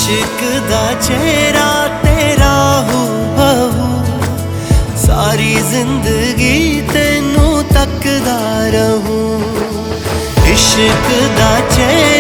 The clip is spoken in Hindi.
इश्क दा चेहरा तेरा हूबहू, सारी जिंदगी तेनू तकदा रहूं। इश्क दा चेहरा